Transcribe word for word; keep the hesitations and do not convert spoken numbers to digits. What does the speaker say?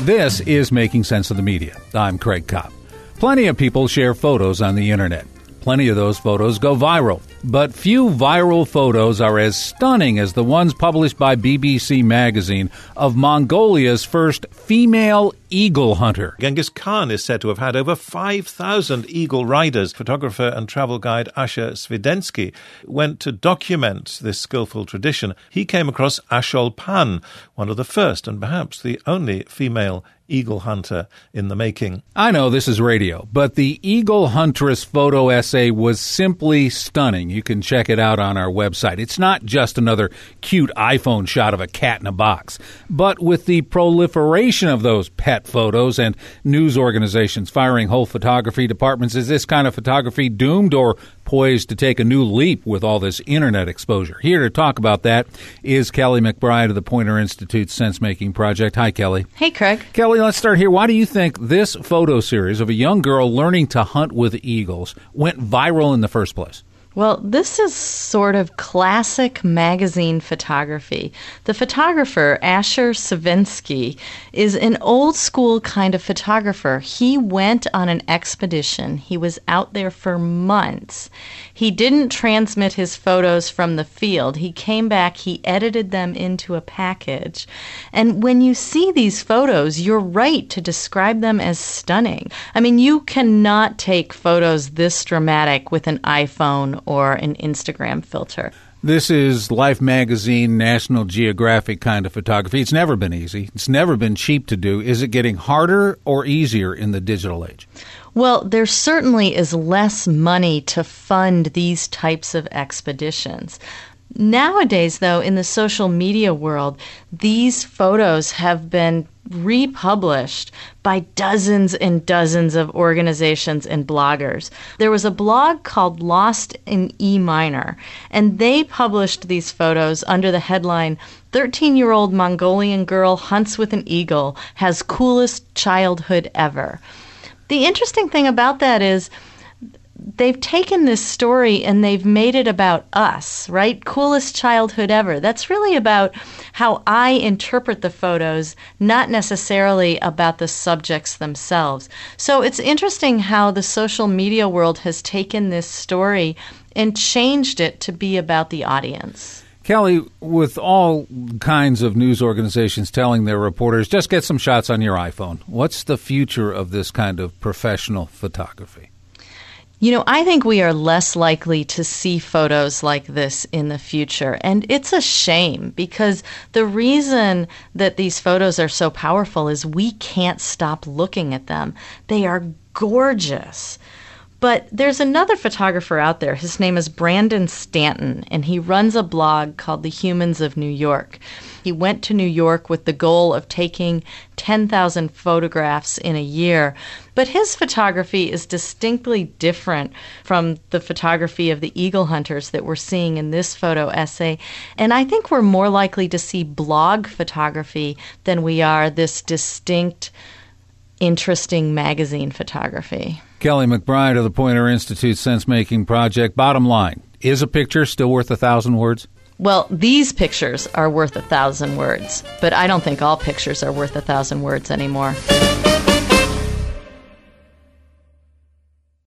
This is Making Sense of the Media. I'm Craig Kopp. Plenty of people share photos on the internet. Plenty of those photos go viral. But few viral photos are as stunning as the ones published by B B C Magazine of Mongolia's first female eagle hunter. Genghis Khan is said to have had over five thousand eagle riders. Photographer and travel guide Asher Svidensky went to document this skillful tradition. He came across Ashol Pan, one of the first and perhaps the only female eagle hunter in the making. I know this is radio, but the eagle huntress photo essay was simply stunning. You can check it out on our website. It's not just another cute iPhone shot of a cat in a box, but with the proliferation of those pet photos and news organizations firing whole photography departments, is this kind of photography doomed or poised to take a new leap with all this internet exposure? Here to talk about that is Kelly McBride of the Poynter Institute's Sense-Making Project. Hi, Kelly. Hey, Craig. Kelly, let's start here. Why do you think this photo series of a young girl learning to hunt with eagles went viral in the first place? Well, this is sort of classic magazine photography. The photographer, Asher Svidensky, is an old-school kind of photographer. He went on an expedition. He was out there for months. He didn't transmit his photos from the field. He came back, he edited them into a package. And when you see these photos, you're right to describe them as stunning. I mean, you cannot take photos this dramatic with an iPhone or an Instagram filter. This is Life Magazine, National Geographic kind of photography. It's never been easy. It's never been cheap to do. Is it getting harder or easier in the digital age? Well, there certainly is less money to fund these types of expeditions. Nowadays, though, in the social media world, these photos have been republished by dozens and dozens of organizations and bloggers. There was a blog called Lost in E Minor, and they published these photos under the headline, thirteen-year-old Mongolian girl hunts with an eagle, has coolest childhood ever. The interesting thing about that is they've taken this story and they've made it about us, right? Coolest childhood ever. That's really about how I interpret the photos, not necessarily about the subjects themselves. So it's interesting how the social media world has taken this story and changed it to be about the audience. Kelly, with all kinds of news organizations telling their reporters, just get some shots on your iPhone, what's the future of this kind of professional photography? You know, I think we are less likely to see photos like this in the future. And it's a shame because the reason that these photos are so powerful is we can't stop looking at them. They are gorgeous. But there's another photographer out there. His name is Brandon Stanton, and he runs a blog called The Humans of New York. He went to New York with the goal of taking ten thousand photographs in a year. But his photography is distinctly different from the photography of the eagle hunters that we're seeing in this photo essay. And I think we're more likely to see blog photography than we are this distinct, interesting magazine photography. Kelly McBride of the Poynter Institute Sense-Making Project. Bottom line, is a picture still worth a thousand words? Well, these pictures are worth a thousand words, but I don't think all pictures are worth a thousand words anymore.